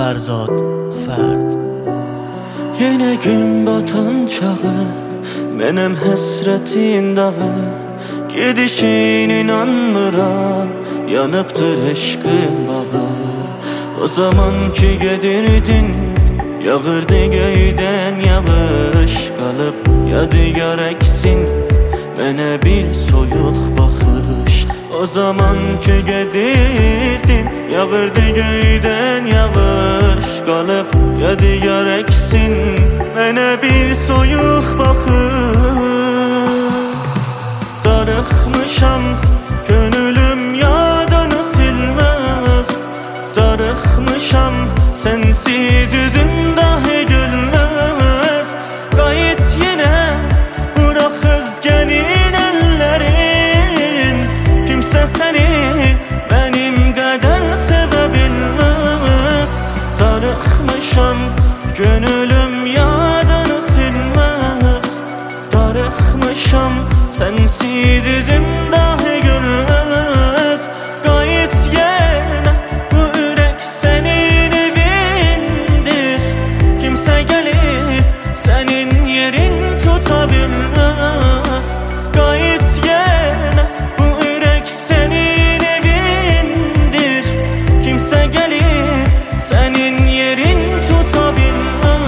Fərzad Fərd. Yenə gün batan çağı, mənim həsrətin dağı, gedişin inanmıram, yanıbdır eşqin bağı. O zaman ki gedirdin, yağırdı göydən yağış, qalıb yadigar əksin mənə bir soyuq baxış. O zaman ki gedirdin, yağırdı göydən yağış, qalıb yadigar əksin mənə bir soyuq baxış. Darıxmışam, könülüm yadını silməz. Darıxmışam, sensiz yüzüm dahi gülməz. Qayıt yenə, bırak özgenin ellerin. Kimsə səni benim qədər sevə bilməz. Darıxmışam, gönülüm yadını silməz. Darıxmışam, sensiz yüzüm dahi gülməz. Qayıt yenə, bu ürək sənin evindir. Kimsə gəlib sənin yerin tuta bilməz. Qayıt yenə, bu ürək sənin evindir. Kimsə gəlib sənin yerin tuta bilməz.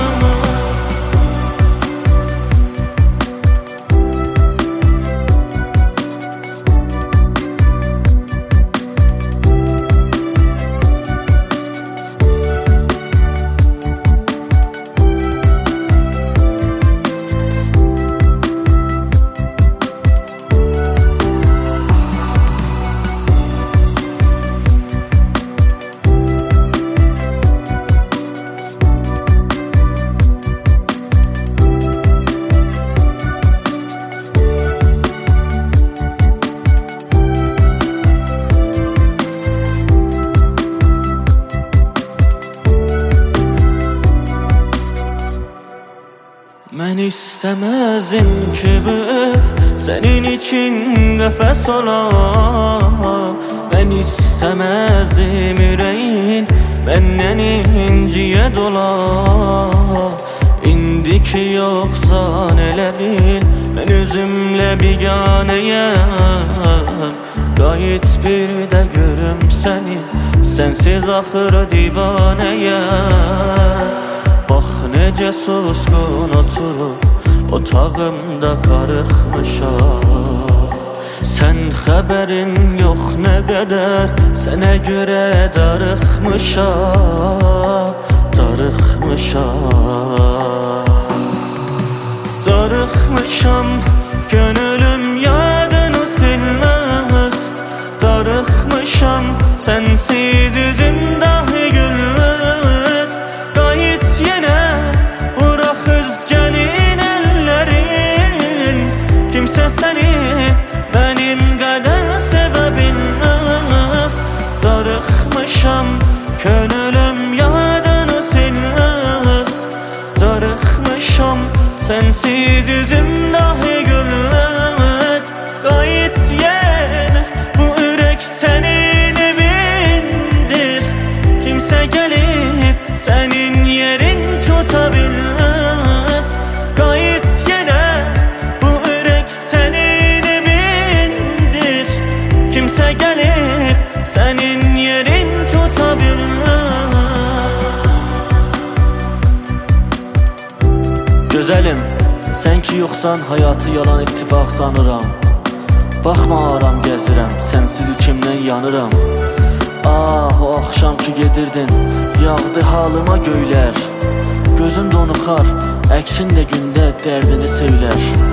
Mən istəməzdim ki bu ev sənin için qəfəs ola. Mən istəməzdim ürəyin məndən inciyə dola. İndi ki yoxsan elə bil, mən özümlə biganəyəm. Qayıt bir də görüm səni, sənsiz axırı divanəyəm. Bax necə susqun oturub otağımda qarıxmışam. Sən xəbərin yox nə qədər sənə görə darıxmışam. Darıxmışam, gönülüm yadını silməz. Darıxmışam, sənsiz yüzüm dahi gülməz. Qayıt yenə, bırak özgenin ellerin. Kimsə səni benim qədər sevə bilməz. Darıxmışam, könülüm yadını silməz. Darıxmışam, sensiz yüzüm dahi gülməz. Qayıt yenə, bu ürək sənin evindir. Kimsə gəlib sənin yerin tuta bilməz. Qayıt yenə, bu ürək sənin evindir. Kimsə gəlib sənin yerin tuta bilməz. Gözəlim, sən ki yoxsan hayatı yalan ittifaq sanıram. Baxma aram gəzirəm, sənsiz içimdən yanıram. Ah, o axşam ki gedirdin, yağdı halıma göylər. Gözüm donuxar, əksin də gündə dərdini söylər.